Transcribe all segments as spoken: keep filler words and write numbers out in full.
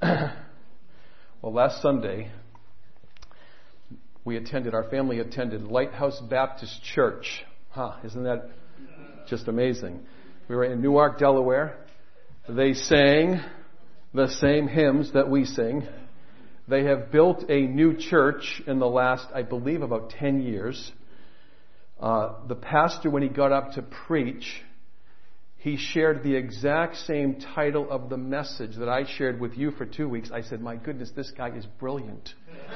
Well, last Sunday, we attended, our family attended Lighthouse Baptist Church. Huh, isn't that just amazing? We were in Newark, Delaware. They sang the same hymns that we sing. They have built a new church in the last, I believe, about ten years. Uh, the pastor, when he got up to preach, he shared the exact same title of the message that I shared with you for two weeks. I said, my goodness, this guy is brilliant.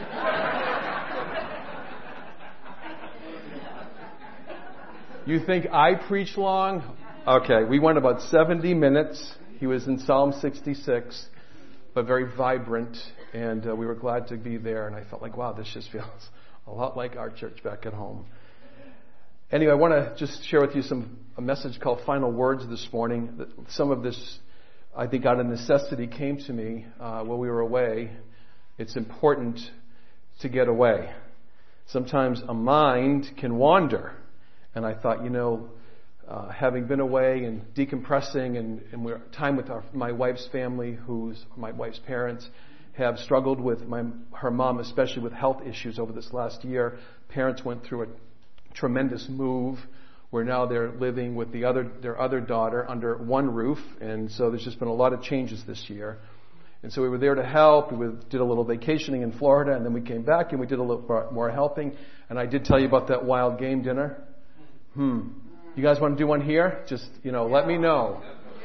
You think I preach long? Okay, we went about seventy minutes. He was in Psalm sixty-six, but very vibrant, and uh, we were glad to be there, and I felt like, wow, this just feels a lot like our church back at home. Anyway, I want to just share with you some a message called Final Words this morning. Some of this, I think, out of necessity came to me uh, while we were away. It's important to get away. Sometimes a mind can wander. And I thought, you know, uh, having been away and decompressing and, and we're time with our, my wife's family, who's my wife's parents, have struggled with my her mom, especially with health issues over this last year. Parents went through a tremendous move where now they're living with the other their other daughter under one roof, and so there's just been a lot of changes this year. And so we were there to help. We did a little vacationing in Florida, and then we came back and we did a little more helping. And I did tell you about that wild game dinner. Hmm. You guys want to do one here? Just, you know, let me know.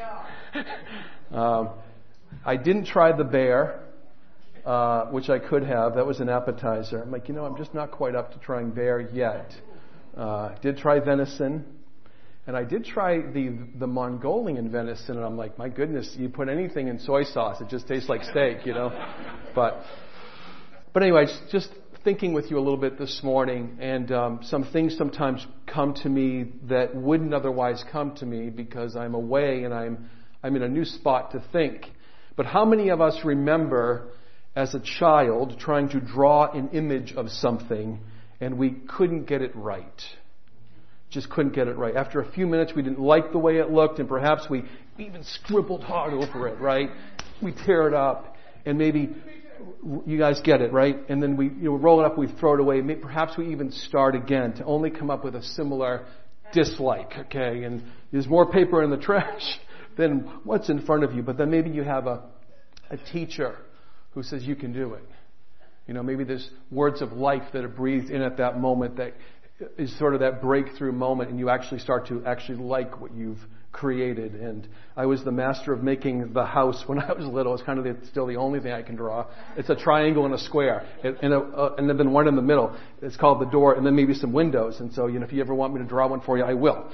um, I didn't try the bear, uh, which I could have. That was an appetizer. I'm like, you know, I'm just not quite up to trying bear yet. Uh, did try venison. And I did try the the Mongolian venison, and I'm like, my goodness, you put anything in soy sauce, it just tastes like steak, you know. But, but anyway, just thinking with you a little bit this morning, and um, some things sometimes come to me that wouldn't otherwise come to me because I'm away and I'm I'm in a new spot to think. But how many of us remember as a child trying to draw an image of something and we couldn't get it right? Just couldn't get it right. After a few minutes we didn't like the way it looked, and perhaps we even scribbled hard over it, right? We tear it up, and maybe you guys get it, right? And then we you know, roll it up, we throw it away. Maybe, perhaps we even start again to only come up with a similar dislike, okay? And there's more paper in the trash than what's in front of you. But then maybe you have a, a teacher who says you can do it. You know, maybe there's words of life that are breathed in at that moment that is sort of that breakthrough moment, and you actually start to actually like what you've created. And I was the master of making the house when I was little. It's kind of the, still the only thing I can draw. It's a triangle and a square, and, and, a, uh, and then one in the middle. It's called the door, and then maybe some windows. And so, you know, if you ever want me to draw one for you, I will.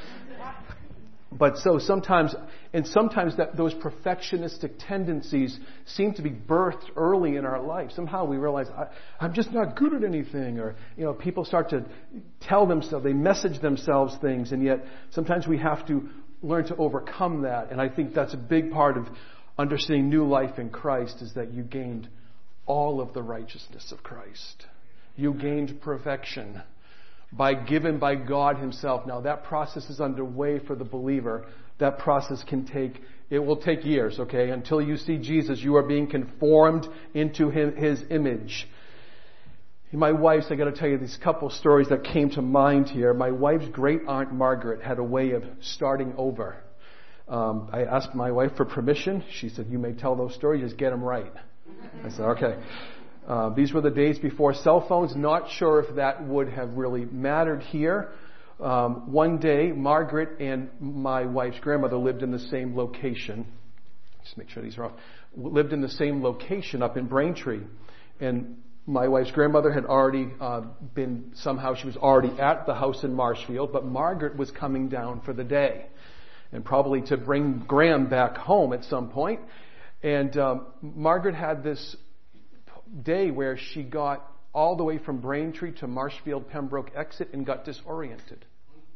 But so sometimes, and sometimes that those perfectionistic tendencies seem to be birthed early in our life. Somehow we realize, I, I'm just not good at anything. Or, you know, people start to tell themselves, they message themselves things, and yet sometimes we have to learn to overcome that. And I think that's a big part of understanding new life in Christ, is that you gained all of the righteousness of Christ. You gained perfection by given by God Himself. Now that process is underway for the believer. That process can take, it will take years, okay? Until you see Jesus, you are being conformed into His image. My wife's, I got to tell you these couple stories that came to mind here. My wife's great aunt Margaret had a way of starting over. Um, I asked my wife for permission. She said, you may tell those stories, just get them right. I said, okay. Uh, these were the days before cell phones. Not sure if that would have really mattered here. Um, one day, Margaret and my wife's grandmother lived in the same location. Just make sure these are off. Lived in the same location up in Braintree. And my wife's grandmother had already uh, been, somehow she was already at the house in Marshfield, but Margaret was coming down for the day, and probably to bring Graham back home at some point. And um, Margaret had this day where she got all the way from Braintree to Marshfield Pembroke exit and got disoriented.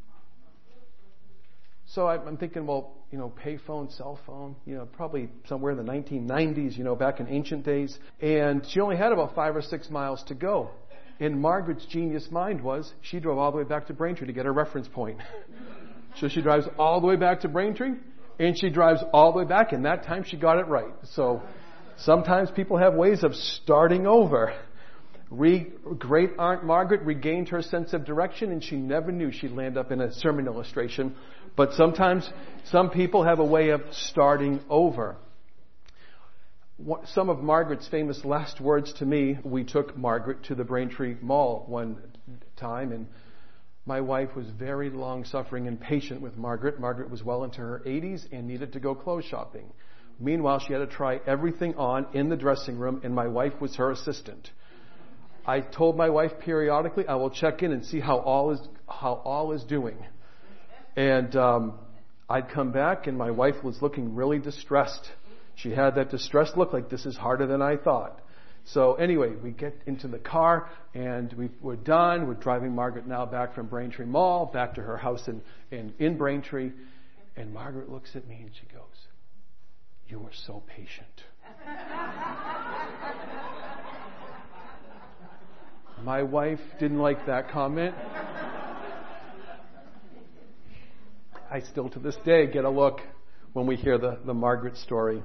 So I'm thinking, well, you know, payphone, cell phone, you know, probably somewhere in the nineteen nineties, you know, back in ancient days. And she only had about five or six miles to go. And Margaret's genius mind was she drove all the way back to Braintree to get her reference point. So she drives all the way back to Braintree, and she drives all the way back, and that time she got it right. So Sometimes people have ways of starting over. Re- Great Aunt Margaret regained her sense of direction, and she never knew she'd land up in a sermon illustration. But sometimes some people have a way of starting over. Some of Margaret's famous last words to me, we took Margaret to the Braintree Mall one time, and my wife was very long-suffering and patient with Margaret. Margaret was well into her eighties and needed to go clothes shopping. Meanwhile, she had to try everything on in the dressing room, and my wife was her assistant. I told my wife periodically, I will check in and see how all is how all is doing. And um, I'd come back, and my wife was looking really distressed. She had that distressed look, like this is harder than I thought. So anyway, we get into the car, and we, we're done. We're driving Margaret now back from Braintree Mall, back to her house in, in, in Braintree. And Margaret looks at me and she goes, "You were so patient." My wife didn't like that comment. I still to this day get a look when we hear the, the Margaret story.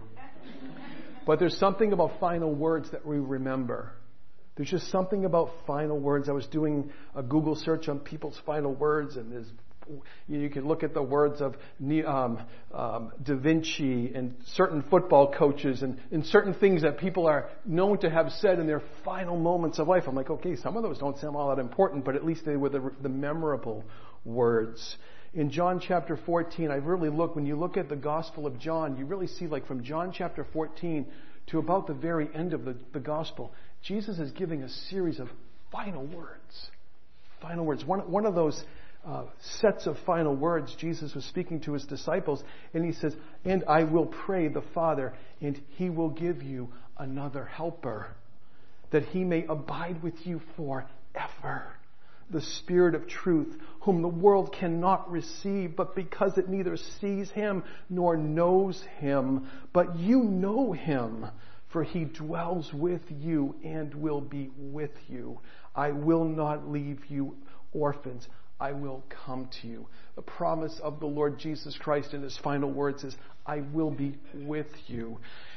But there's something about final words that we remember. There's just something about final words. I was doing a Google search on people's final words, and there's, you can look at the words of um, um, Da Vinci and certain football coaches and, and certain things that people are known to have said in their final moments of life. I'm like, okay, some of those don't sound all that important, but at least they were the, the memorable words. In John chapter fourteen, I really look, when you look at the Gospel of John, you really see, like, from John chapter fourteen to about the very end of the, the Gospel, Jesus is giving a series of final words. Final words. One, one of those uh, sets of final words, Jesus was speaking to his disciples, and he says, "And I will pray the Father, and he will give you another helper, that he may abide with you forever. The Spirit of truth, whom the world cannot receive, but because it neither sees him nor knows him. But you know him, for he dwells with you and will be with you. I will not leave you orphans. I will come to you." The promise of the Lord Jesus Christ in his final words is, "I will be with you."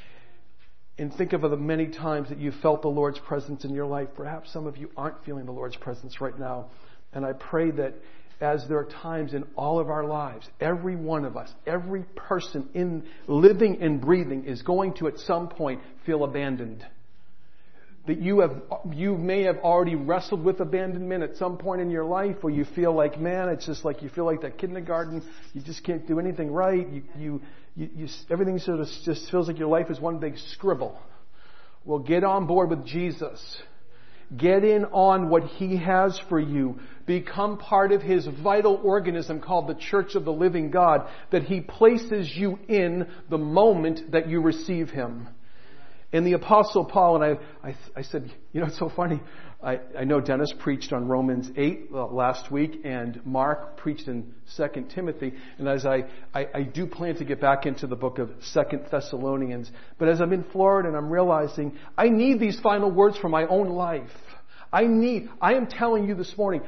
And think of the many times that you felt the Lord's presence in your life. Perhaps some of you aren't feeling the Lord's presence right now. And I pray that as there are times in all of our lives, every one of us, every person in living and breathing is going to at some point feel abandoned. That you have, you may have already wrestled with abandonment at some point in your life, or you feel like, man, it's just like you feel like that kindergarten. You just can't do anything right. You, you, you, you everything sort of just feels like your life is one big scribble. Well, get on board with Jesus. Get in on what he has for you. Become part of his vital organism called the Church of the Living God, that he places you in the moment that you receive him. And the Apostle Paul, and I, I, I said, you know, it's so funny. I, I know Dennis preached on Romans eight uh, last week, and Mark preached in Second Timothy. And as I, I, I do plan to get back into the book of Second Thessalonians. But as I'm in Florida and I'm realizing I need these final words for my own life. I need, I am telling you this morning,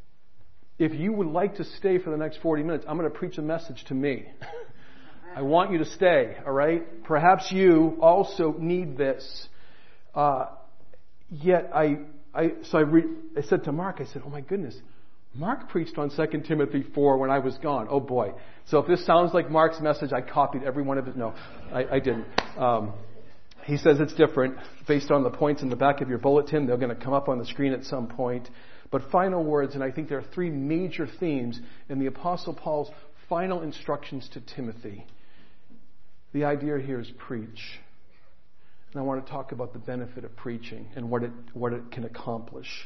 if you would like to stay for the next forty minutes, I'm going to preach a message to me. I want you to stay, all right? Perhaps you also need this. Uh, yet I, I, so I, re, I said to Mark, I said, oh my goodness, Mark preached on Second Timothy four when I was gone. Oh boy. So if this sounds like Mark's message, I copied every one of it. No, I, I didn't. Um, he says it's different based on the points in the back of your bulletin. They're going to come up on the screen at some point. But final words, and I think there are three major themes in the Apostle Paul's final instructions to Timothy. The idea here is preach. And I want to talk about the benefit of preaching and what it, what it can accomplish.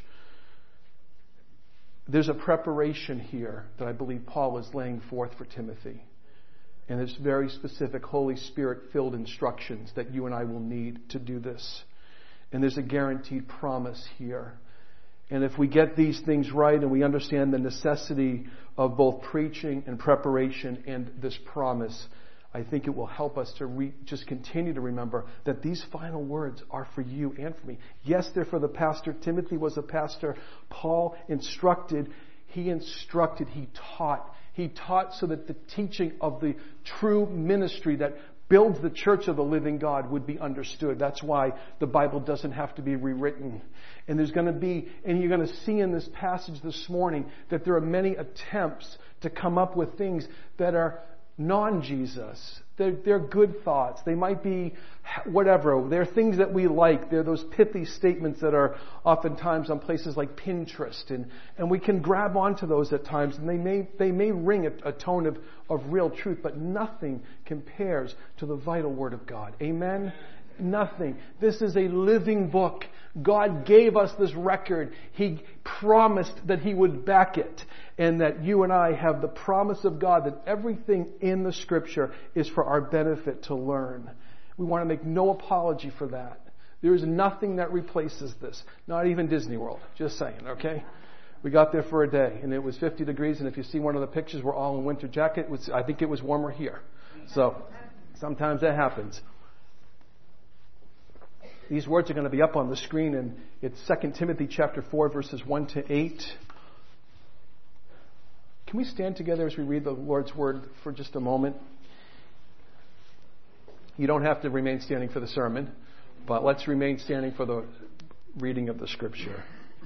There's a preparation here that I believe Paul is laying forth for Timothy. And there's very specific Holy Spirit-filled instructions that you and I will need to do this. And there's a guaranteed promise here. And if we get these things right and we understand the necessity of both preaching and preparation and this promise, I think it will help us to re- just continue to remember that these final words are for you and for me. Yes, they're for the pastor. Timothy was a pastor. Paul instructed. He instructed. He taught. He taught so that the teaching of the true ministry that builds the church of the living God would be understood. That's why the Bible doesn't have to be rewritten. And there's going to be, and you're going to see in this passage this morning that there are many attempts to come up with things that are non-Jesus. They're, they're good thoughts. They might be whatever. They're things that we like. They're those pithy statements that are oftentimes on places like Pinterest. And, and we can grab onto those at times. And they may, they may ring a, a tone of, of real truth. But nothing compares to the vital Word of God. Amen? Nothing. This is a living book. God gave us this record. He promised that He would back it. And that you and I have the promise of God that everything in the Scripture is for our benefit to learn. We want to make no apology for that. There is nothing that replaces this. Not even Disney World. Just saying, okay? We got there for a day and it was fifty degrees, and if you see one of the pictures, we're all in winter jacket. It was, I think it was warmer here. So sometimes that happens. These words are going to be up on the screen, and it's Second Timothy chapter four, verses one to eight. Can we stand together as we read the Lord's Word for just a moment? You don't have to remain standing for the sermon, but let's remain standing for the reading of the Scripture.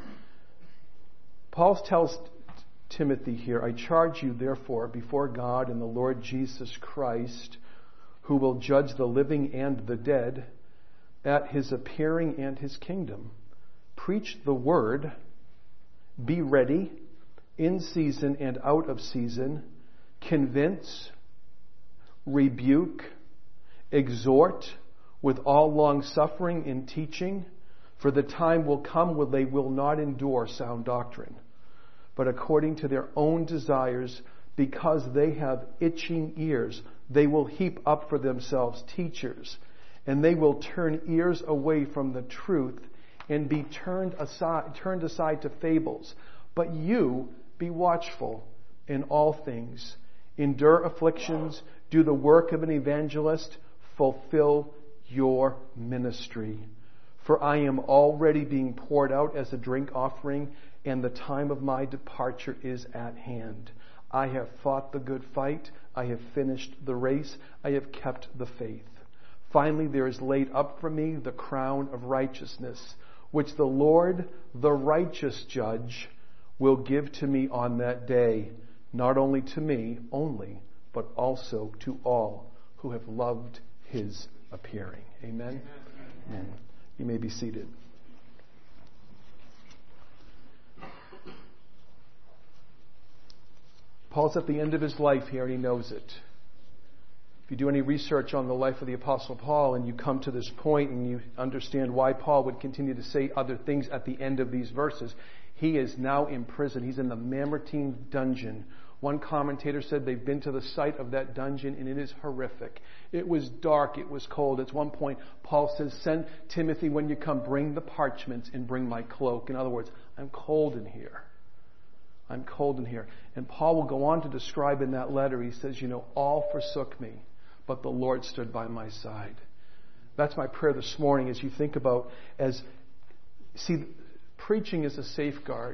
Paul tells Timothy here, I charge you therefore before God and the Lord Jesus Christ, who will judge the living and the dead, at His appearing and His kingdom. Preach the word, be ready, in season and out of season, convince, rebuke, exhort with all long suffering in teaching, for the time will come when they will not endure sound doctrine, but according to their own desires, because they have itching ears, they will heap up for themselves teachers, and they will turn ears away from the truth and be turned aside, turned aside to fables. But you be watchful in all things. Endure afflictions. Do the work of an evangelist. Fulfill your ministry. For I am already being poured out as a drink offering, and the time of my departure is at hand. I have fought the good fight. I have finished the race. I have kept the faith. Finally, there is laid up for me the crown of righteousness, which the Lord, the righteous judge, will give to me on that day, not only to me only, but also to all who have loved His appearing. Amen? Amen. You may be seated. Paul's at the end of his life here, and he knows it. If you do any research on the life of the Apostle Paul and you come to this point and you understand why Paul would continue to say other things at the end of these verses, he is now in prison. He's in the Mamertine dungeon. One commentator said they've been to the site of that dungeon and it is horrific. It was dark. It was cold. At one point, Paul says, send Timothy when you come, bring the parchments and bring my cloak. In other words, I'm cold in here. I'm cold in here. And Paul will go on to describe in that letter, he says, you know, all forsook me, but the Lord stood by my side. That's my prayer this morning as you think about, as, see, preaching is a safeguard.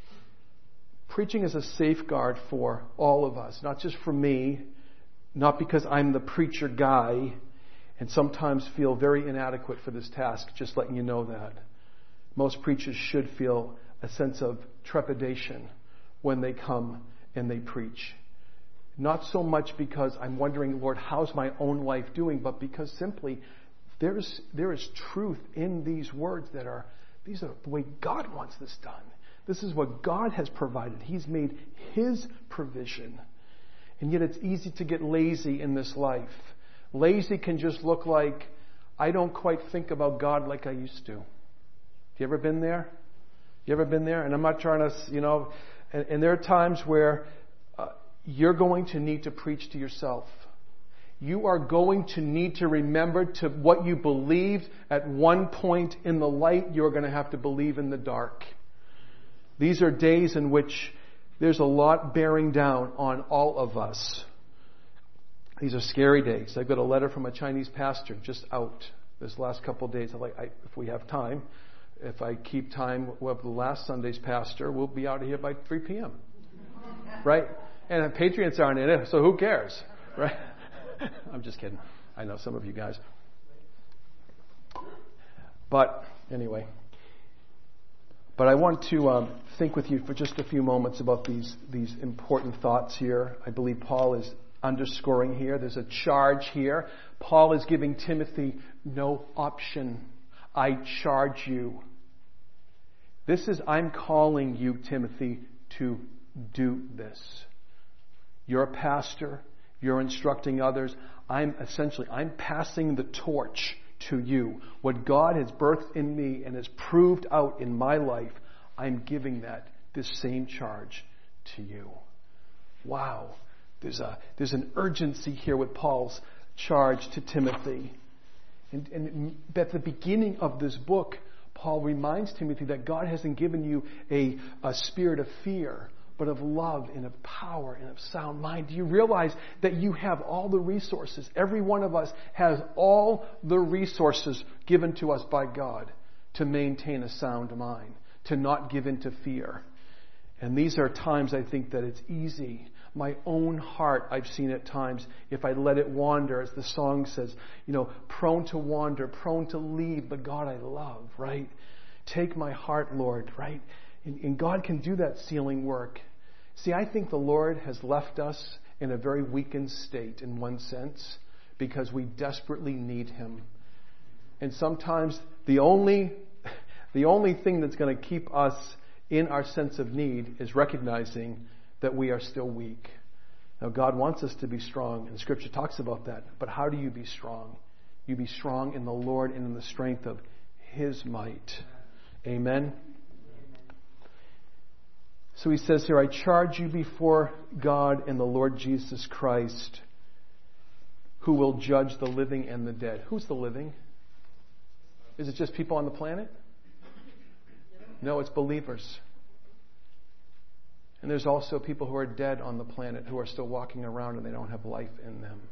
Preaching is a safeguard for all of us, not just for me, not because I'm the preacher guy and sometimes feel very inadequate for this task, just letting you know that. Most preachers should feel a sense of trepidation when they come and they preach. Not so much because I'm wondering, Lord, how's my own life doing, but because simply there's there is truth in these words that are, these are the way God wants this done. This is what God has provided. He's made His provision. And yet it's easy to get lazy in this life. Lazy can just look like, I don't quite think about God like I used to. You ever been there? You ever been there? And I'm not trying to, you know, and, and there are times where uh, you're going to need to preach to yourself. You are going to need to remember to what you believed at one point in the light, you're going to have to believe in the dark. These are days in which there's a lot bearing down on all of us. These are scary days. I've got a letter from a Chinese pastor just out this last couple of days. I like, I, if we have time, if I keep time with the last Sunday's pastor, we'll be out of here by three p.m. Right? And the Patriots aren't in it, so who cares? Right? I'm just kidding. I know some of you guys. But anyway, but I want to um, think with you for just a few moments about these these important thoughts here. I believe Paul is underscoring here. There's a charge here. Paul is giving Timothy no option. I charge you. This is, I'm calling you, Timothy, to do this. You're a pastor. You're instructing others. I'm essentially, I'm passing the torch to you. What God has birthed in me and has proved out in my life, I'm giving that, this same charge to you. Wow. There's a, there's an urgency here with Paul's charge to Timothy. And, and at the beginning of this book, Paul reminds Timothy that God hasn't given you a, a spirit of fear, but of love and of power and of sound mind. Do you realize that you have all the resources? Every one of us has all the resources given to us by God to maintain a sound mind, to not give in to fear. And these are times I think that it's easy. My own heart, I've seen at times, if I let it wander, as the song says, you know, prone to wander, prone to leave the God I love, right? Take my heart, Lord, right? And, and God can do that sealing work. See, I think the Lord has left us in a very weakened state in one sense because we desperately need Him. And sometimes the only, the only thing that's going to keep us in our sense of need is recognizing that we are still weak. Now, God wants us to be strong, and Scripture talks about that. But how do you be strong? You be strong in the Lord and in the strength of His might. Amen? So he says here, I charge you before God and the Lord Jesus Christ, who will judge the living and the dead. Who's the living? Is it just people on the planet? No, it's believers. And there's also people who are dead on the planet who are still walking around and they don't have life in them.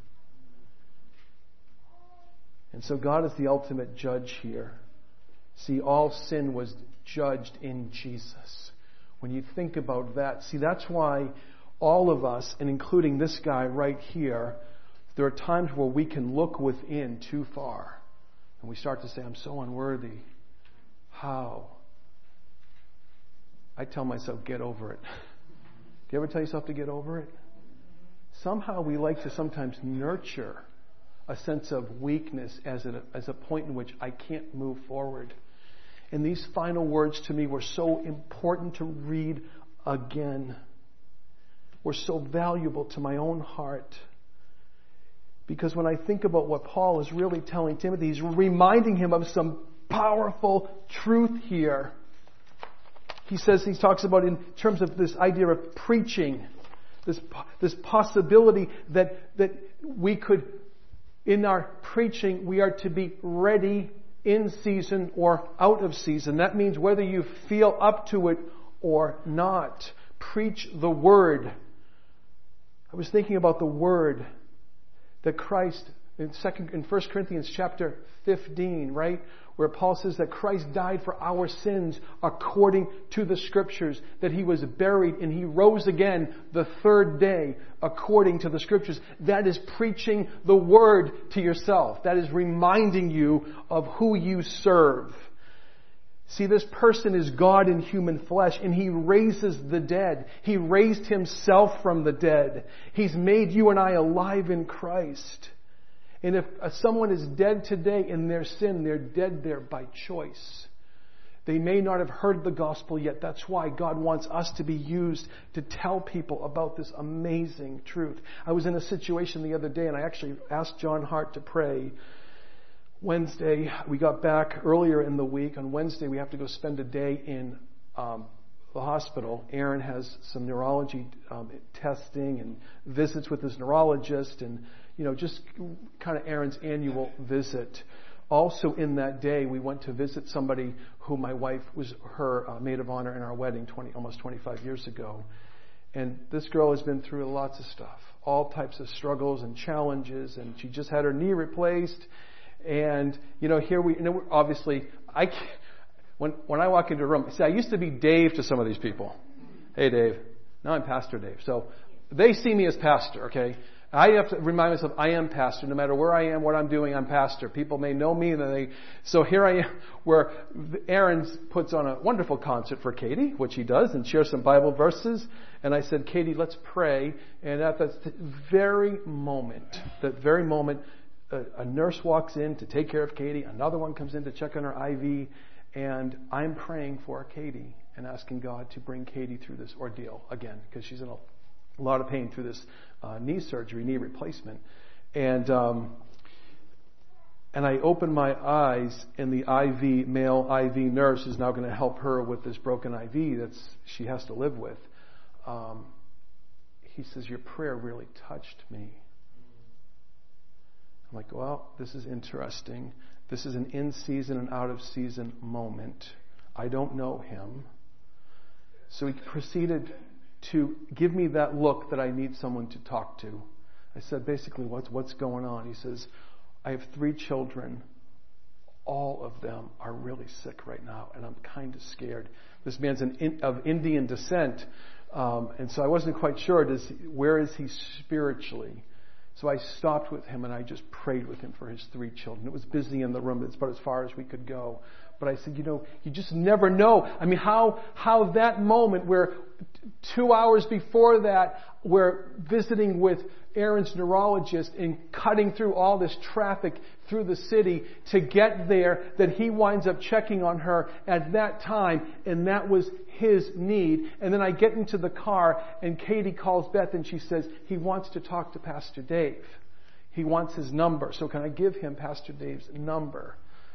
And so God is the ultimate judge here. See, all sin was judged in Jesus. When you think about that, see, that's why all of us, and including this guy right here, there are times where we can look within too far. And we start to say, I'm so unworthy. How? I tell myself, get over it. Do you ever tell yourself to get over it? Somehow we like to sometimes nurture a sense of weakness as a, as a point in which I can't move forward. And these final words to me were so important to read again. Were so valuable to my own heart. Because when I think about what Paul is really telling Timothy, he's reminding him of some powerful truth here. He says, he talks about in terms of this idea of preaching, this, this possibility that, that we could, in our preaching, we are to be ready in season or out of season. That means whether you feel up to it or not. Preach the Word. I was thinking about the Word that Christ, in second, in First Corinthians chapter fifteen, right? Where Paul says that Christ died for our sins according to the Scriptures, that He was buried and He rose again the third day according to the Scriptures. That is preaching the Word to yourself. That is reminding you of who you serve. See, this person is God in human flesh, and He raises the dead. He raised Himself from the dead. He's made you and I alive in Christ. And if someone is dead today in their sin, they're dead there by choice. They may not have heard the gospel yet. That's why God wants us to be used to tell people about this amazing truth. I was in a situation the other day, and I actually asked John Hart to pray. Wednesday, we got back earlier in the week. On Wednesday, we have to go spend a day in um, the hospital. Aaron has some neurology um, testing and visits with his neurologist, and you know, just kind of Aaron's annual visit. Also in that day, we went to visit somebody who my wife was her uh, maid of honor in our wedding twenty, almost twenty-five years ago. And this girl has been through lots of stuff, all types of struggles and challenges, and she just had her knee replaced. And, you know, here we, you know, obviously, I, when, when I walk into a room, see, I used to be Dave to some of these people. Hey, Dave. Now I'm Pastor Dave. So they see me as pastor, okay? I have to remind myself, I am pastor. No matter where I am, what I'm doing, I'm pastor. People may know me, and they. So here I am, where Aaron puts on a wonderful concert for Katie, which he does, and shares some Bible verses. And I said, Katie, let's pray. And at that very moment, that very moment, a, a nurse walks in to take care of Katie. Another one comes in to check on her I V. And I'm praying for Katie and asking God to bring Katie through this ordeal again, because she's in a a lot of pain through this uh, knee surgery, knee replacement. And um, and I open my eyes, and the I V, male I V nurse is now going to help her with this broken I V that's she has to live with. Um, he says, your prayer really touched me. I'm like, well, this is interesting. This is an in-season and out-of-season moment. I don't know him. So he proceeded to give me that look that I need someone to talk to. I said, basically, what's what's going on? He says, I have three children. All of them are really sick right now, and I'm kind of scared. This man's an, of Indian descent, um, and so I wasn't quite sure, does he, where is he spiritually? So I stopped with him, and I just prayed with him for his three children. It was busy in the room. It's about as far as we could go. But I said, you know, you just never know. I mean, how how that moment where two hours before that, we're visiting with Aaron's neurologist and cutting through all this traffic through the city to get there, that he winds up checking on her at that time, and that was his need. And then I get into the car, and Katie calls Beth, and she says, he wants to talk to Pastor Dave. He wants his number. So can I give him Pastor Dave's number?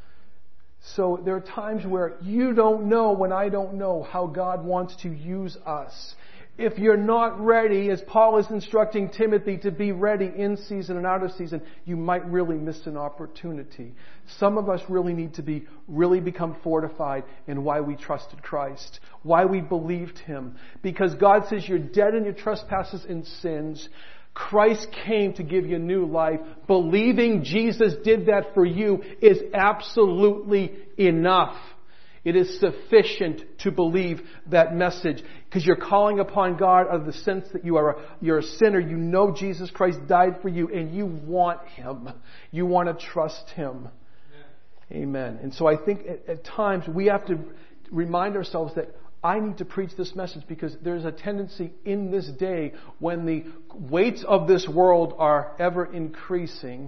So there are times where you don't know, when I don't know, how God wants to use us. If you're not ready, as Paul is instructing Timothy to be ready in season and out of season, you might really miss an opportunity. Some of us really need to be, really become fortified in why we trusted Christ, why we believed Him. Because God says you're dead in your trespasses and sins. Christ came to give you new life. Believing Jesus did that for you is absolutely enough. It is sufficient to believe that message, because you're calling upon God out of the sense that you are a, you're a sinner. You know Jesus Christ died for you, and you want Him. You want to trust Him. Yeah. Amen. And so I think at, at times we have to remind ourselves that I need to preach this message, because there's a tendency in this day when the weights of this world are ever increasing,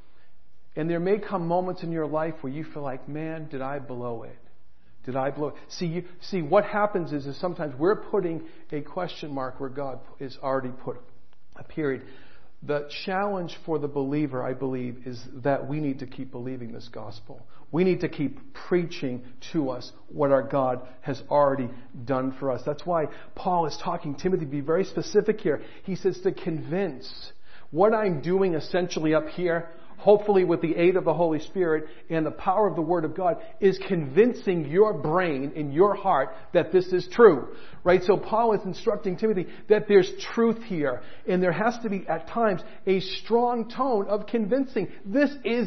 and there may come moments in your life where you feel like, man, did I blow it? Did I blow it? See, you, see, what happens is, is sometimes we're putting a question mark where God has already put a period. The challenge for the believer, I believe, is that we need to keep believing this gospel. We need to keep preaching to us what our God has already done for us. That's why Paul is talking Timothy, be very specific here. He says to convince. What I'm doing essentially up here, hopefully with the aid of the Holy Spirit and the power of the Word of God, is convincing your brain and your heart that this is true. Right? So Paul is instructing Timothy that there's truth here. And there has to be, at times, a strong tone of convincing. This is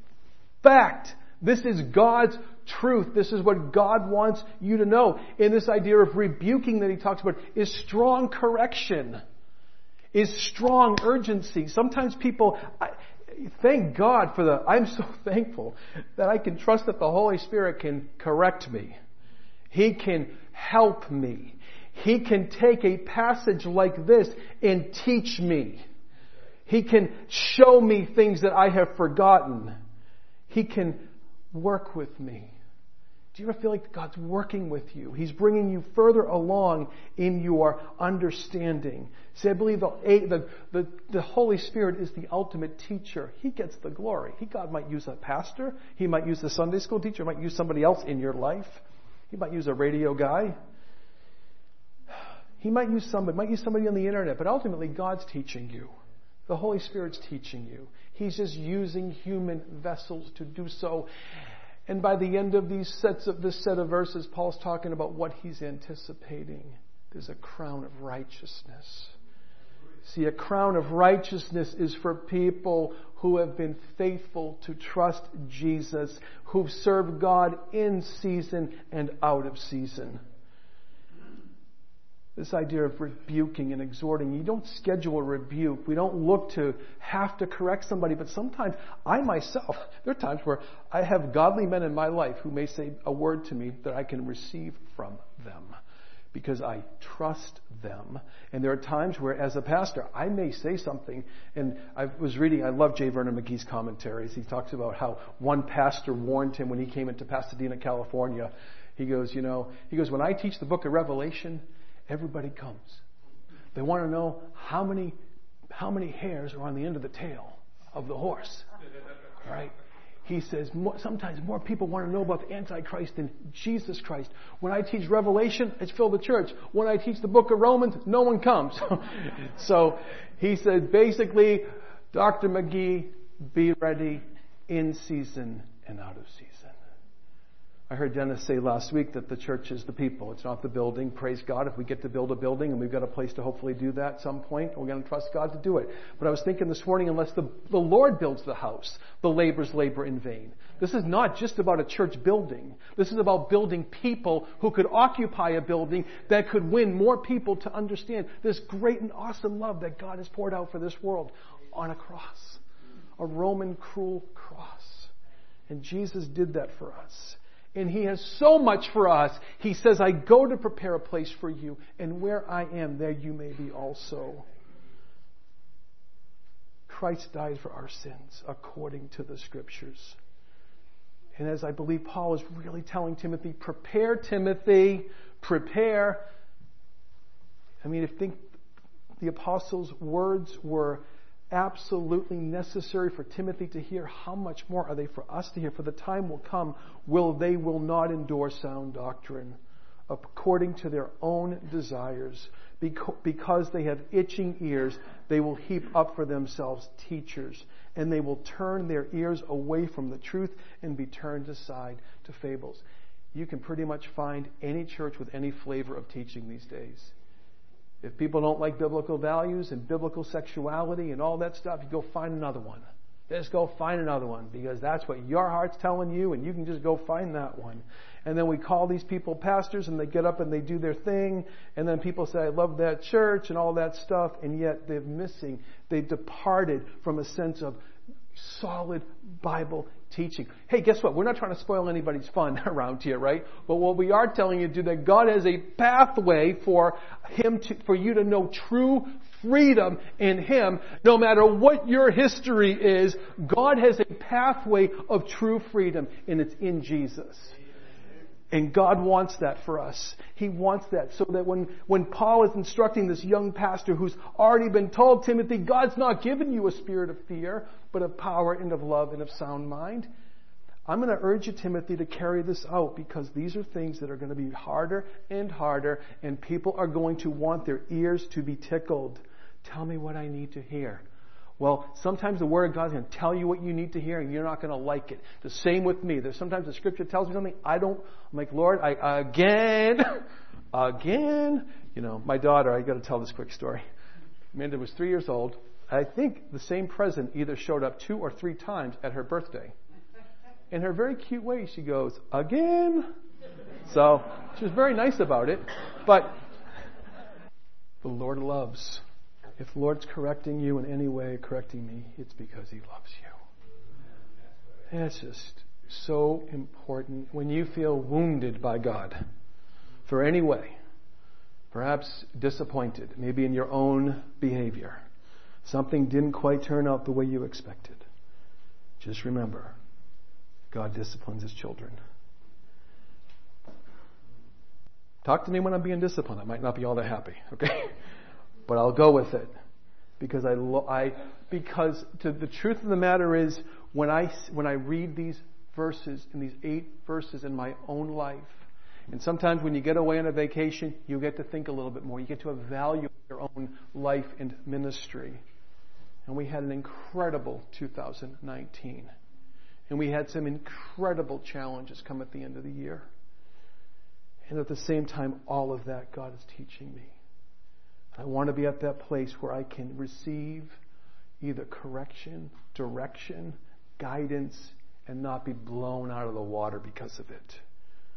fact. This is God's truth. This is what God wants you to know. And this idea of rebuking that he talks about is strong correction. Is strong urgency. Sometimes people... I, Thank God for the, I'm so thankful that I can trust that the Holy Spirit can correct me. He can help me. He can take a passage like this and teach me. He can show me things that I have forgotten. He can work with me. Do you ever feel like God's working with you? He's bringing you further along in your understanding. See, I believe the, the, the, the Holy Spirit is the ultimate teacher. He gets the glory. He, God might use a pastor. He might use a Sunday school teacher. He might use somebody else in your life. He might use a radio guy. He might use somebody, might use somebody on the internet. But ultimately, God's teaching you. The Holy Spirit's teaching you. He's just using human vessels to do so. And by the end of these sets of this set of verses, Paul's talking about what he's anticipating. There's a crown of righteousness. See, a crown of righteousness is for people who have been faithful to trust Jesus, who've served God in season and out of season. This idea of rebuking and exhorting. You don't schedule a rebuke. We don't look to have to correct somebody. But sometimes I myself, there are times where I have godly men in my life who may say a word to me that I can receive from them because I trust them. And there are times where, as a pastor, I may say something. And I was reading, I love J. Vernon McGee's commentaries. He talks about how one pastor warned him when he came into Pasadena, California. He goes, you know, he goes, when I teach the book of Revelation, everybody comes. They want to know how many how many hairs are on the end of the tail of the horse. Right? He says more, sometimes more people want to know about the Antichrist than Jesus Christ. When I teach Revelation, it's filled the church. When I teach the book of Romans, no one comes. So he said, basically, Doctor McGee, be ready in season and out of season. I heard Dennis say last week that the church is the people. It's not the building. Praise God. If we get to build a building and we've got a place to hopefully do that at some point, we're going to trust God to do it. But I was thinking this morning, unless the, the Lord builds the house, the laborers labor in vain. This is not just about a church building. This is about building people who could occupy a building that could win more people to understand this great and awesome love that God has poured out for this world on a cross. A Roman cruel cross. And Jesus did that for us. And He has so much for us. He says, I go to prepare a place for you. And where I am, there you may be also. Christ died for our sins according to the Scriptures. And as I believe Paul is really telling Timothy, prepare, Timothy, prepare. I mean, I think the apostles' words were absolutely necessary for Timothy to hear. How much more are they for us to hear? For the time will come, will they will not endure sound doctrine according to their own desires. Because they have itching ears, they will heap up for themselves teachers, and they will turn their ears away from the truth and be turned aside to fables. You can pretty much find any church with any flavor of teaching these days. If people don't like biblical values and biblical sexuality and all that stuff, you go find another one. Just go find another one, because that's what your heart's telling you, and you can just go find that one. And then we call these people pastors, and they get up and they do their thing, and then people say, I love that church and all that stuff, and yet they're missing. They've departed from a sense of solid Bible teaching. Hey, guess what? We're not trying to spoil anybody's fun around here, right? But what we are telling you is that God has a pathway for Him to, for you to know true freedom in Him. No matter what your history is, God has a pathway of true freedom, and it's in Jesus. And God wants that for us. He wants that so that when, when Paul is instructing this young pastor who's already been told, Timothy, God's not given you a spirit of fear, but of power and of love and of sound mind. I'm going to urge you, Timothy, to carry this out, because these are things that are going to be harder and harder, and people are going to want their ears to be tickled. Tell me what I need to hear. Well, sometimes the Word of God is going to tell you what you need to hear, and you're not going to like it. The same with me. There's sometimes the Scripture tells me something I don't. I'm like, Lord, I again, again. You know, my daughter. I got to tell this quick story. Amanda was three years old. I think the same present either showed up two or three times at her birthday. In her very cute way, she goes, again. So she was very nice about it, but the Lord loves. If the Lord's correcting you in any way, correcting me, it's because He loves you. And it's just so important when you feel wounded by God for any way, perhaps disappointed, maybe in your own behavior. Something didn't quite turn out the way you expected. Just remember, God disciplines His children. Talk to me when I'm being disciplined. I might not be all that happy, okay? But I'll go with it, because I, lo- I because to the truth of the matter is, when I when I read these verses, in these eight verses in my own life, and sometimes when you get away on a vacation, you get to think a little bit more. You get to evaluate your own life and ministry. And we had an incredible two thousand nineteen, and we had some incredible challenges come at the end of the year. And at the same time, all of that God is teaching me. I want to be at that place where I can receive either correction, direction, guidance, and not be blown out of the water because of it.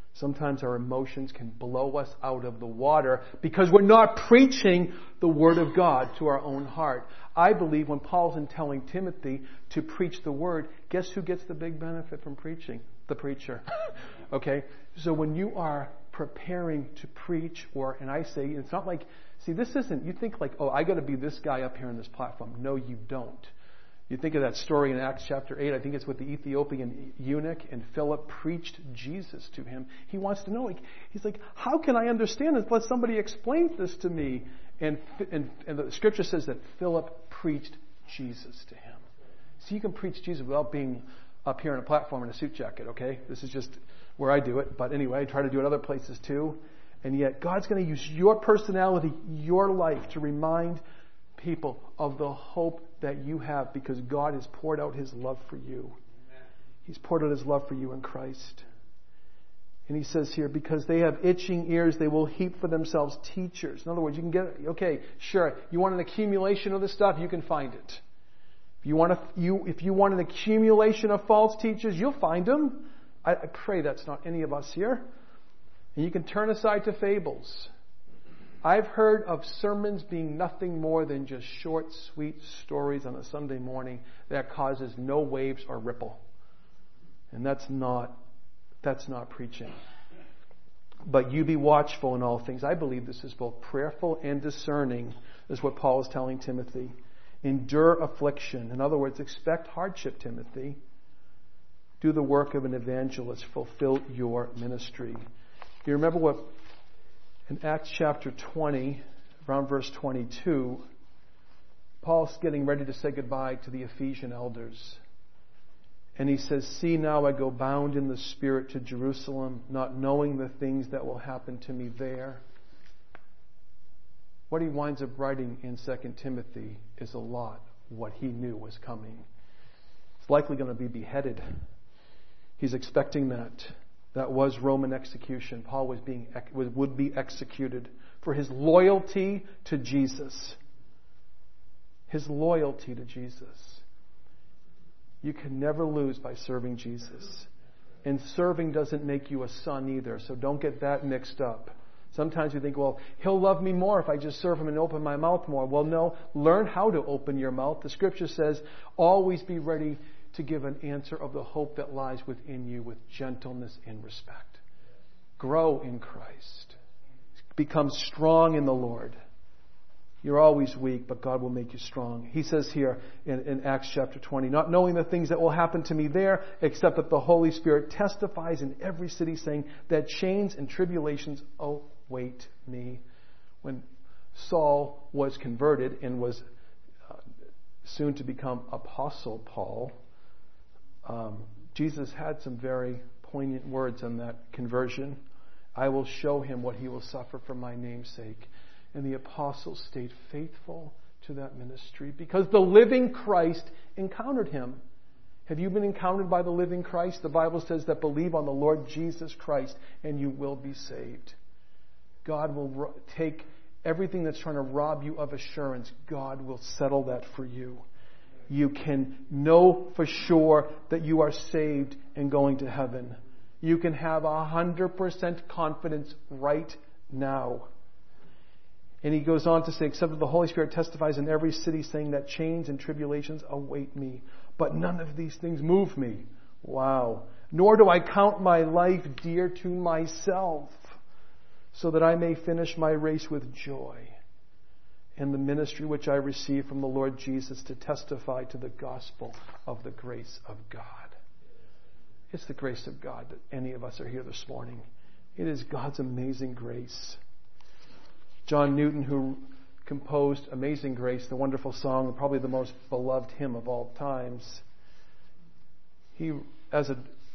Sometimes our emotions can blow us out of the water because we're not preaching the Word of God to our own heart. I believe when Paul's in telling Timothy to preach the Word, guess who gets the big benefit from preaching? The preacher. Okay? So when you are preparing to preach, or, and I say, it's not like, see, this isn't, you think like, oh, I got to be this guy up here on this platform. No, you don't. You think of that story in Acts chapter eight, I think it's with the Ethiopian eunuch, and Philip preached Jesus to him. He wants to know, like, he's like, how can I understand this? Let somebody explain this to me. And, and, and the scripture says that Philip preached Jesus to him. So you can preach Jesus without being up here on a platform in a suit jacket, okay? This is just where I do it. But anyway, I try to do it other places too. And yet God's going to use your personality, your life, to remind people of the hope that you have, because God has poured out His love for you. He's poured out His love for you in Christ. And He says here, because they have itching ears, they will heap for themselves teachers. In other words, you can get, okay, sure, you want an accumulation of this stuff, you can find it. If you want, a, you, if you want an accumulation of false teachers, you'll find them. I, I pray that's not any of us here. And you can turn aside to fables. I've heard of sermons being nothing more than just short, sweet stories on a Sunday morning that causes no waves or ripple. And that's not, that's not preaching. But you be watchful in all things. I believe this is both prayerful and discerning, is what Paul is telling Timothy. Endure affliction. In other words, expect hardship, Timothy. Do the work of an evangelist. Fulfill your ministry. You remember what in Acts chapter twenty, around verse twenty-two, Paul's getting ready to say goodbye to the Ephesian elders. And he says, see, now I go bound in the Spirit to Jerusalem, not knowing the things that will happen to me there. What he winds up writing in Second Timothy is a lot what he knew was coming. He's likely going to be beheaded. He's expecting that. That was Roman execution. Paul was being would be executed for his loyalty to Jesus. His loyalty to Jesus. You can never lose by serving Jesus. And serving doesn't make you a son either, so don't get that mixed up. Sometimes you think, well, He'll love me more if I just serve Him and open my mouth more. Well, no, learn how to open your mouth. The Scripture says, always be ready to give an answer of the hope that lies within you with gentleness and respect. Grow in Christ. Become strong in the Lord. You're always weak, but God will make you strong. He says here in, in Acts chapter twenty, not knowing the things that will happen to me there, except that the Holy Spirit testifies in every city, saying that chains and tribulations await me. When Saul was converted and was uh, soon to become Apostle Paul, um, Jesus had some very poignant words on that conversion. I will show him what he will suffer for my name's sake. And the apostles stayed faithful to that ministry because the living Christ encountered him. Have you been encountered by the living Christ? The Bible says that believe on the Lord Jesus Christ and you will be saved. God will ro- take everything that's trying to rob you of assurance. God will settle that for you. You can know for sure that you are saved and going to heaven. You can have a hundred percent confidence right now. And he goes on to say, except that the Holy Spirit testifies in every city, saying that chains and tribulations await me. But none of these things move me. Wow. Nor do I count my life dear to myself, so that I may finish my race with joy in the ministry which I received from the Lord Jesus to testify to the gospel of the grace of God. It's the grace of God that any of us are here this morning. It is God's amazing grace. John Newton, who composed Amazing Grace, the wonderful song, probably the most beloved hymn of all times, he, as a,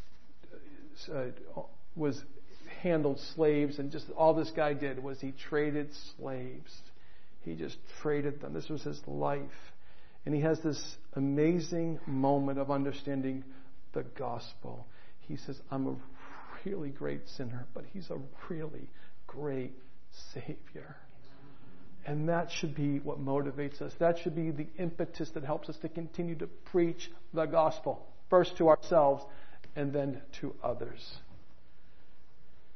uh, was handled slaves, and just all this guy did was he traded slaves. He just traded them. This was his life. And he has this amazing moment of understanding the gospel. He says, I'm a really great sinner, but he's a really great Savior. And that should be what motivates us. That should be the impetus that helps us to continue to preach the gospel. First to ourselves and then to others.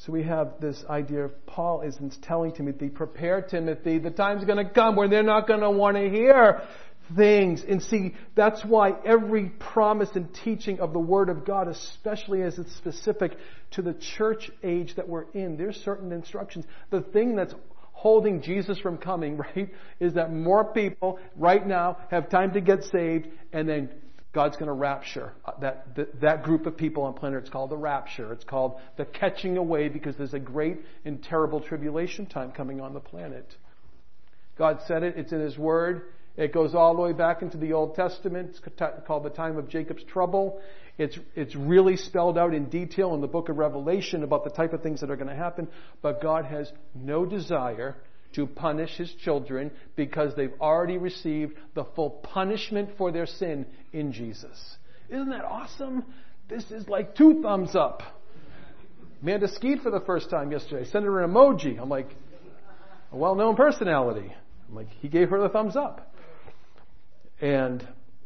So we have this idea of Paul is telling Timothy, prepare Timothy, the time's going to come where they're not going to want to hear things. And see, that's why every promise and teaching of the Word of God, especially as it's specific to the church age that we're in, there's certain instructions. The thing that's holding Jesus from coming, right, is that more people right now have time to get saved, and then God's going to rapture that, that that group of people on planet. It's called the rapture. It's called the catching away, because there's a great and terrible tribulation time coming on the planet. God said it. It's in His Word. It goes all the way back into the Old Testament. It's called the time of Jacob's trouble. It's it's really spelled out in detail in the book of Revelation about the type of things that are going to happen. But God has no desire to punish His children, because they've already received the full punishment for their sin in Jesus. Isn't that awesome? This is like two thumbs up. Amanda skied for the first time yesterday. Sent her an emoji. I'm like, a well-known personality. I'm like, he gave her the thumbs up. And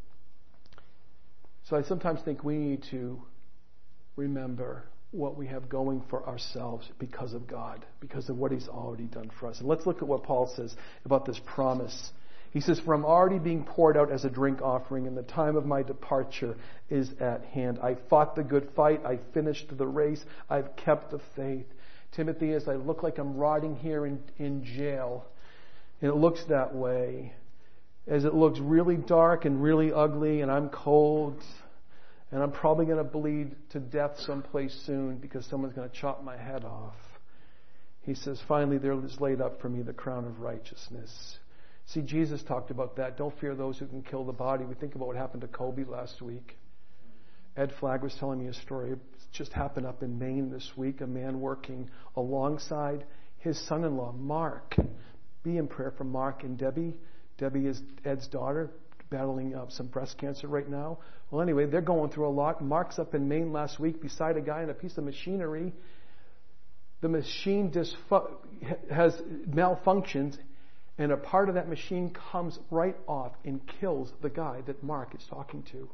so I sometimes think we need to remember what we have going for ourselves because of God, because of what He's already done for us. And let's look at what Paul says about this promise. He says, for I'm already being poured out as a drink offering, and the time of my departure is at hand. I fought the good fight. I finished the race. I've kept the faith. Timothy, as I look like I'm rotting here in, in jail, and it looks that way, as it looks really dark and really ugly, and I'm cold, and I'm probably going to bleed to death someplace soon because someone's going to chop my head off. He says, finally there is laid up for me the crown of righteousness. See, Jesus talked about that. Don't fear those who can kill the body. We think about what happened to Kobe last week. Ed Flagg was telling me a story. It just happened up in Maine this week. A man working alongside his son-in-law, Mark. Be in prayer for Mark and Debbie. Debbie is Ed's daughter, battling uh, some breast cancer right now. Well, anyway, they're going through a lot. Mark's up in Maine last week beside a guy in a piece of machinery. The machine disfu- has malfunctions, and a part of that machine comes right off and kills the guy that Mark is talking to.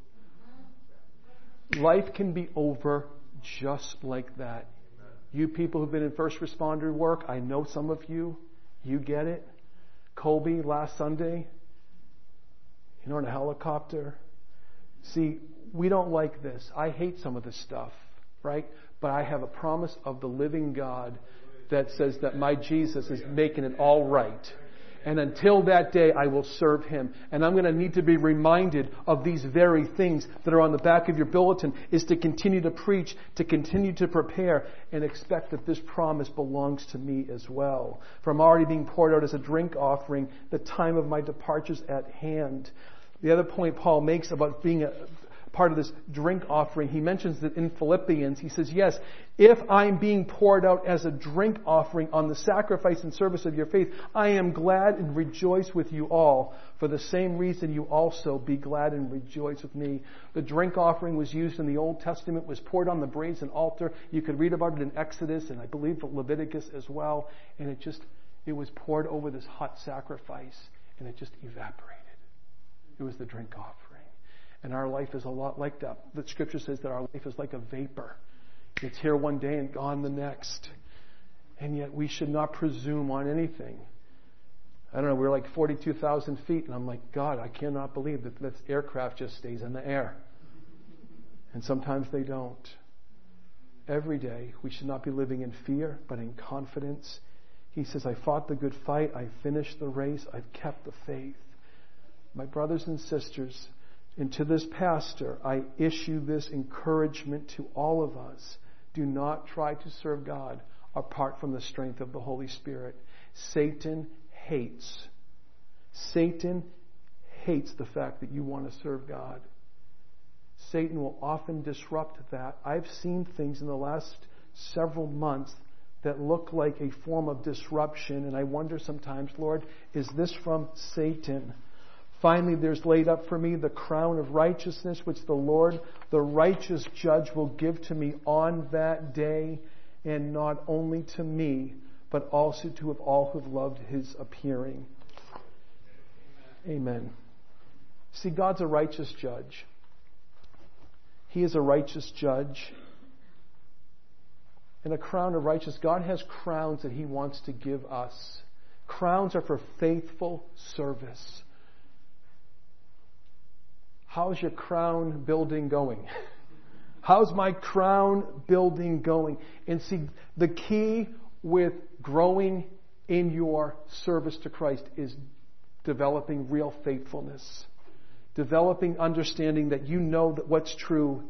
Life can be over just like that. You people who've been in first responder work, I know some of you, you get it. Colby last Sunday, you know, in a helicopter. See, we don't like this. I hate some of this stuff, right? But I have a promise of the living God that says that my Jesus is making it all right. And until that day, I will serve Him. And I'm going to need to be reminded of these very things that are on the back of your bulletin, is to continue to preach, to continue to prepare, and expect that this promise belongs to me as well. For I'm already being poured out as a drink offering. The time of my departure is at hand. The other point Paul makes about being a part of this drink offering, he mentions that in Philippians. He says, yes, if I'm being poured out as a drink offering on the sacrifice and service of your faith, I am glad and rejoice with you all. For the same reason you also be glad and rejoice with me. The drink offering was used in the Old Testament, was poured on the brazen altar. You could read about it in Exodus and I believe Leviticus as well. And it just, it was poured over this hot sacrifice and it just evaporated. It was the drink offering. And our life is a lot like that. The Scripture says that our life is like a vapor. It's here one day and gone the next. And yet we should not presume on anything. I don't know, we're like forty-two thousand feet, and I'm like, God, I cannot believe that this aircraft just stays in the air. And sometimes they don't. Every day, we should not be living in fear, but in confidence. He says, I fought the good fight, I finished the race, I've kept the faith. My brothers and sisters, and to this pastor, I issue this encouragement to all of us. Do not try to serve God apart from the strength of the Holy Spirit. Satan hates. Satan hates the fact that you want to serve God. Satan will often disrupt that. I've seen things in the last several months that look like a form of disruption, and I wonder sometimes, Lord, is this from Satan? Finally, there's laid up for me the crown of righteousness, which the Lord, the righteous judge, will give to me on that day, and not only to me, but also to all who have loved His appearing. Amen. See, God's a righteous judge. He is a righteous judge. and a crown of righteousness. God has crowns that He wants to give us. Crowns are for faithful service. How's your crown building going? How's my crown building going? And see, the key with growing in your service to Christ is developing real faithfulness. Developing understanding that you know that what's true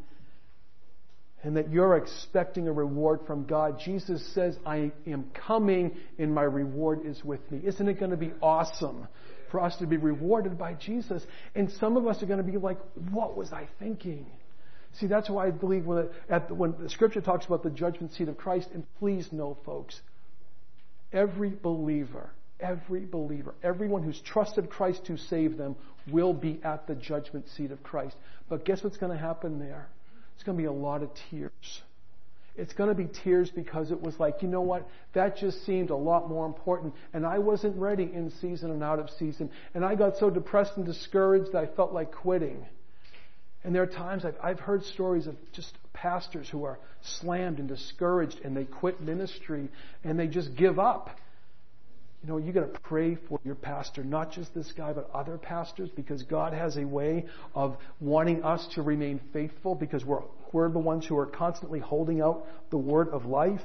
and that you're expecting a reward from God. Jesus says, I am coming and my reward is with me. Isn't it going to be awesome for us to be rewarded by Jesus? And some of us are going to be like, what was I thinking? See, that's why I believe when, it, at the, when the Scripture talks about the judgment seat of Christ, and please know, folks, every believer, every believer, everyone who's trusted Christ to save them will be at the judgment seat of Christ. But guess what's going to happen there? It's going to be a lot of tears. It's going to be tears because it was like, you know what? That just seemed a lot more important. And I wasn't ready in season and out of season. And I got so depressed and discouraged that I felt like quitting. And there are times I've, I've heard stories of just pastors who are slammed and discouraged and they quit ministry and they just give up. You know, you got to pray for your pastor, not just this guy, but other pastors, because God has a way of wanting us to remain faithful because we're, we're the ones who are constantly holding out the word of life.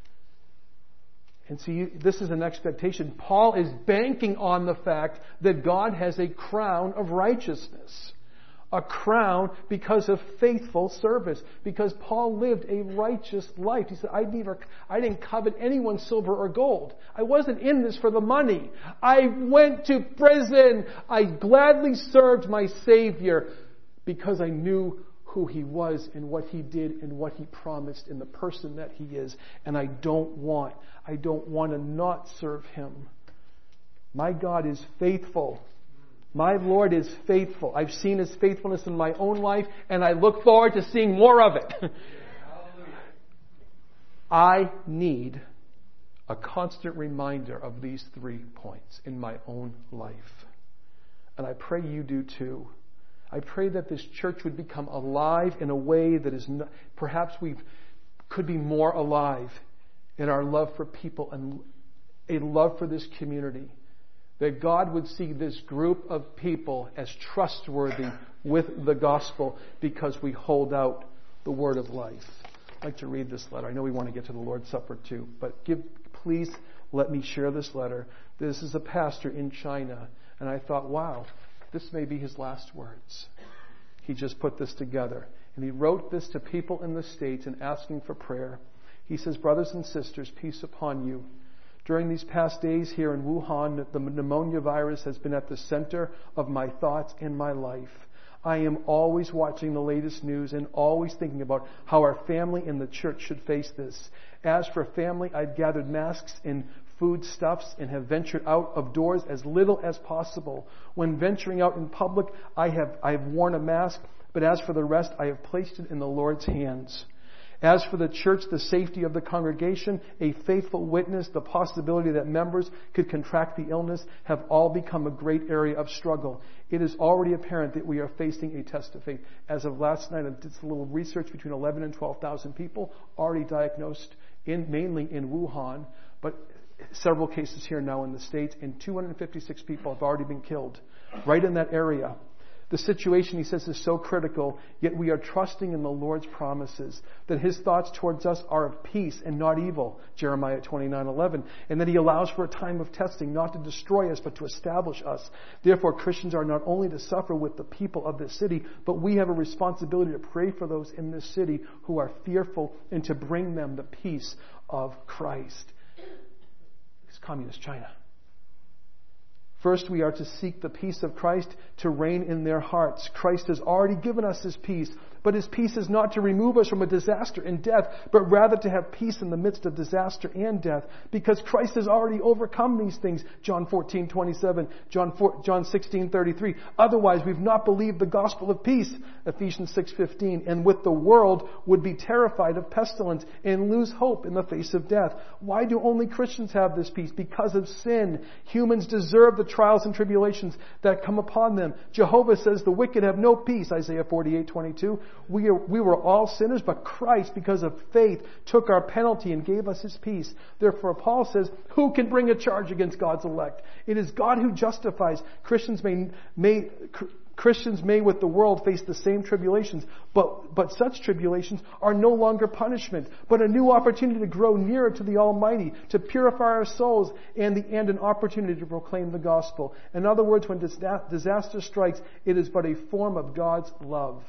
And see, you, this is an expectation. Paul is banking on the fact that God has a crown of righteousness. A crown because of faithful service. Because Paul lived a righteous life. He said, I neither, I didn't covet anyone's silver or gold. I wasn't in this for the money. I went to prison. I gladly served my Savior because I knew who He was and what He did and what He promised and the person that He is. And I don't want, I don't want to not serve Him. My God is faithful. My Lord is faithful. I've seen His faithfulness in my own life, and I look forward to seeing more of it. I need a constant reminder of these three points in my own life. And I pray you do too. I pray that this church would become alive in a way that is not, perhaps we could be more alive in our love for people and a love for this community. That God would see this group of people as trustworthy with the gospel because we hold out the word of life. I'd like to read this letter. I know we want to get to the Lord's Supper too, but give, please let me share this letter. This is a pastor in China, and I thought, wow, this may be his last words. He just put this together. And he wrote this to people in the States and asking for prayer. He says, brothers and sisters, peace upon you. During these past days here in Wuhan, the pneumonia virus has been at the center of my thoughts and my life. I am always watching the latest news and always thinking about how our family and the church should face this. As for family, I've gathered masks and foodstuffs and have ventured out of doors as little as possible. When venturing out in public, I have, I have worn a mask, but as for the rest, I have placed it in the Lord's hands. As for the church, the safety of the congregation, a faithful witness, the possibility that members could contract the illness have all become a great area of struggle. It is already apparent that we are facing a test of faith. As of last night, I did a little research between eleven and twelve thousand people already diagnosed, in mainly in Wuhan, but several cases here now in the States, and two hundred fifty-six people have already been killed right in that area. The situation, he says, is so critical, yet we are trusting in the Lord's promises that His thoughts towards us are of peace and not evil, Jeremiah twenty-nine eleven, and that He allows for a time of testing, not to destroy us, but to establish us. Therefore, Christians are not only to suffer with the people of this city, but we have a responsibility to pray for those in this city who are fearful and to bring them the peace of Christ. It's communist China. First, we are to seek the peace of Christ to reign in their hearts. Christ has already given us His peace, but His peace is not to remove us from a disaster and death, but rather to have peace in the midst of disaster and death, because Christ has already overcome these things. John fourteen twenty-seven, John four, John sixteen thirty-three. Otherwise, we've not believed the gospel of peace, Ephesians six fifteen, and with the world would be terrified of pestilence and lose hope in the face of death. Why do only Christians have this peace? Because of sin. Humans deserve the trials and tribulations that come upon them. Jehovah says the wicked have no peace, Isaiah forty-eight twenty-two. We, are, we were all sinners, but Christ, because of faith, took our penalty and gave us His peace. Therefore, Paul says, who can bring a charge against God's elect? It is God who justifies. Christians may, may, Christians may with the world face the same tribulations, but, but such tribulations are no longer punishment, but a new opportunity to grow nearer to the Almighty, to purify our souls, and, the, and an opportunity to proclaim the gospel. In other words, when disaster strikes, it is but a form of God's love.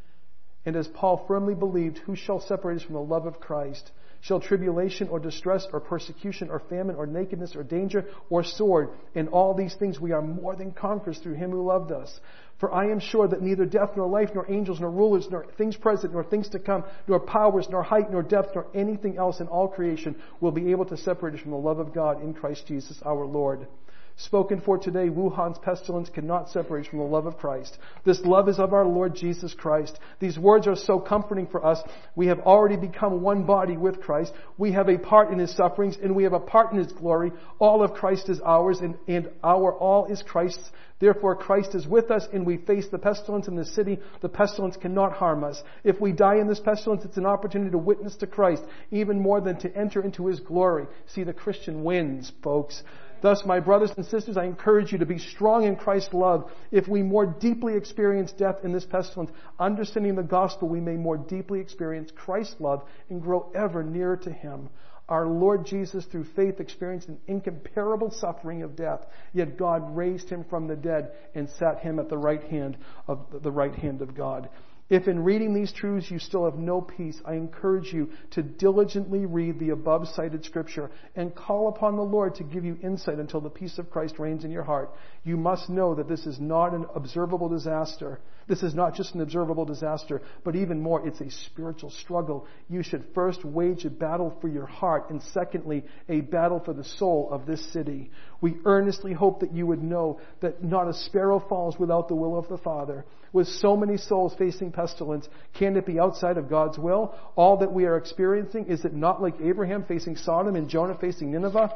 And as Paul firmly believed, who shall separate us from the love of Christ? Shall tribulation or distress or persecution or famine or nakedness or danger or sword? In all these things we are more than conquerors through Him who loved us. For I am sure that neither death nor life nor angels nor rulers nor things present nor things to come nor powers nor height nor depth nor anything else in all creation will be able to separate us from the love of God in Christ Jesus our Lord. Spoken for today, Wuhan's pestilence cannot separate us from the love of Christ. This love is of our Lord Jesus Christ. These words are so comforting for us. We have already become one body with Christ. We have a part in His sufferings and we have a part in His glory. All of Christ is ours and, and our all is Christ's. Therefore Christ is with us and we face the pestilence in the city. The pestilence cannot harm us. If we die in this pestilence, it's an opportunity to witness to Christ even more than to enter into His glory. See, the Christian wins, folks. Thus, my brothers and sisters, I encourage you to be strong in Christ's love. If we more deeply experience death in this pestilence, understanding the gospel, we may more deeply experience Christ's love and grow ever nearer to Him. Our Lord Jesus, through faith, experienced an incomparable suffering of death. Yet God raised Him from the dead and sat Him at the right hand of the right hand of God. If in reading these truths you still have no peace, I encourage you to diligently read the above cited scripture and call upon the Lord to give you insight until the peace of Christ reigns in your heart. You must know that this is not an observable disaster. This is not just an observable disaster, but even more, it's a spiritual struggle. You should first wage a battle for your heart, and secondly, a battle for the soul of this city. We earnestly hope that you would know that not a sparrow falls without the will of the Father. With so many souls facing pestilence, can it be outside of God's will? All that we are experiencing, is it not like Abraham facing Sodom and Jonah facing Nineveh?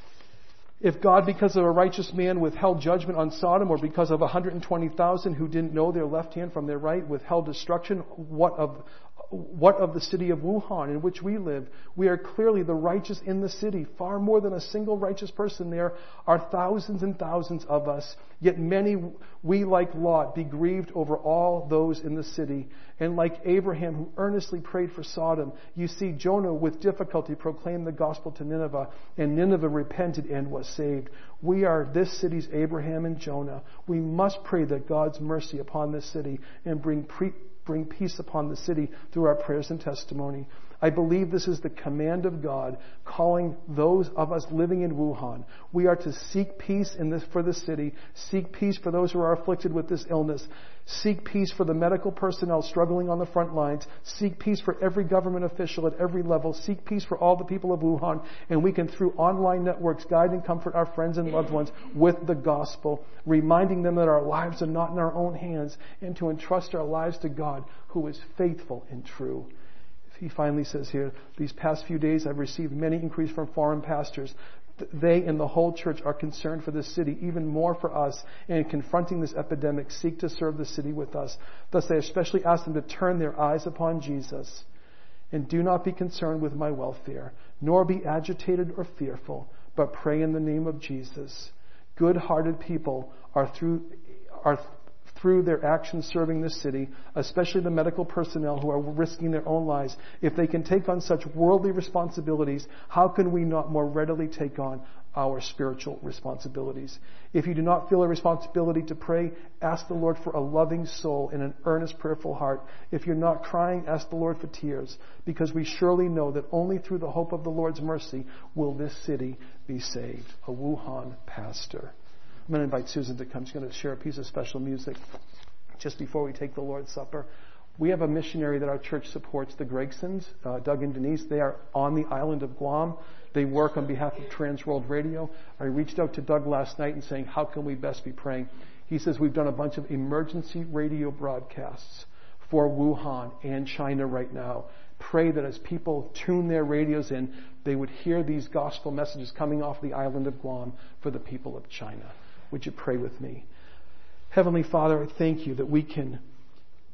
If God, because of a righteous man, withheld judgment on Sodom, or because of one hundred twenty thousand who didn't know their left hand from their right, withheld destruction, what of what of the city of Wuhan in which we live? We are clearly the righteous in the city. Far more than a single righteous person there are thousands and thousands of us. Yet many, we like Lot, be grieved over all those in the city. And like Abraham, who earnestly prayed for Sodom, you see Jonah with difficulty proclaimed the gospel to Nineveh, and Nineveh repented and was saved. We are this city's Abraham and Jonah. We must pray that God's mercy upon this city and bring pre- bring peace upon the city through our prayers and testimony. I believe this is the command of God, calling those of us living in Wuhan. We are to seek peace in this for the city, seek peace for those who are afflicted with this illness, seek peace for the medical personnel struggling on the front lines, seek peace for every government official at every level, seek peace for all the people of Wuhan, and we can, through online networks, guide and comfort our friends and loved ones with the gospel, reminding them that our lives are not in our own hands, and to entrust our lives to God, who is faithful and true. He finally says here, these past few days I've received many inquiries from foreign pastors. They and the whole church are concerned for this city, even more for us, and in confronting this epidemic, seek to serve the city with us. Thus I especially ask them to turn their eyes upon Jesus. And do not be concerned with my welfare, nor be agitated or fearful, but pray in the name of Jesus. Good-hearted people are through are through their actions serving this city, especially the medical personnel who are risking their own lives. If they can take on such worldly responsibilities, how can we not more readily take on our spiritual responsibilities? If you do not feel a responsibility to pray, ask the Lord for a loving soul and an earnest, prayerful heart. If you're not crying, ask the Lord for tears, because we surely know that only through the hope of the Lord's mercy will this city be saved. A Wuhan pastor. I'm going to invite Susan to come. She's going to share a piece of special music just before we take the Lord's Supper. We have a missionary that our church supports, the Gregsons, uh, Doug and Denise. They are on the island of Guam. They work on behalf of Trans World Radio. I reached out to Doug last night and saying, how can we best be praying? He says, we've done a bunch of emergency radio broadcasts for Wuhan and China right now. Pray that as people tune their radios in, they would hear these gospel messages coming off the island of Guam for the people of China. Would you pray with me? Heavenly Father, I thank you that we can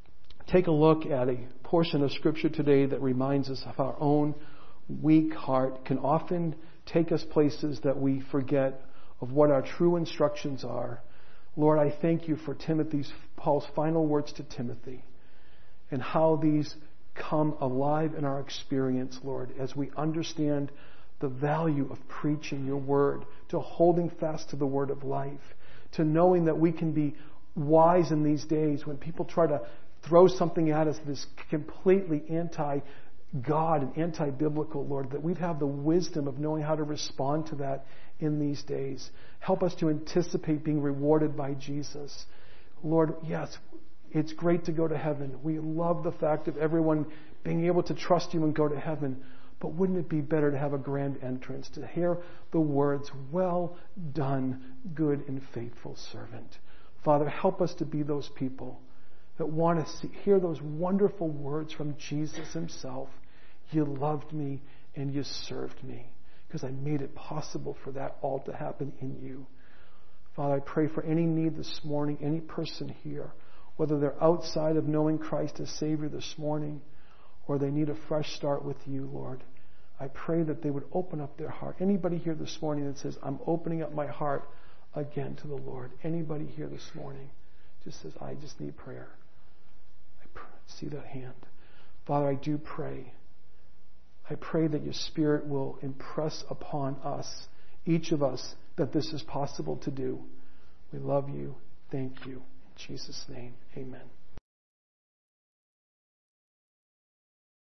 take a look at a portion of Scripture today that reminds us of our own weak heart, can often take us places that we forget of what our true instructions are. Lord, I thank you for Timothy's, Paul's final words to Timothy, and how these come alive in our experience, Lord, as we understand the value of preaching your word, to holding fast to the word of life, to knowing that we can be wise in these days when people try to throw something at us that is completely anti-God and anti-biblical, Lord, that we'd have the wisdom of knowing how to respond to that in these days. Help us to anticipate being rewarded by Jesus. Lord, yes, it's great to go to heaven. We love the fact of everyone being able to trust you and go to heaven. But wouldn't it be better to have a grand entrance, to hear the words, "Well done, good and faithful servant"? Father, help us to be those people that want to see, hear those wonderful words from Jesus himself. You loved me and you served me because I made it possible for that all to happen in you. Father, I pray for any need this morning, any person here, whether they're outside of knowing Christ as Savior this morning or they need a fresh start with you, Lord. I pray that they would open up their heart. Anybody here this morning that says, I'm opening up my heart again to the Lord. Anybody here this morning just says, I just need prayer. I pr- see that hand. Father, I do pray. I pray that your Spirit will impress upon us, each of us, that this is possible to do. We love you. Thank you. In Jesus' name, amen.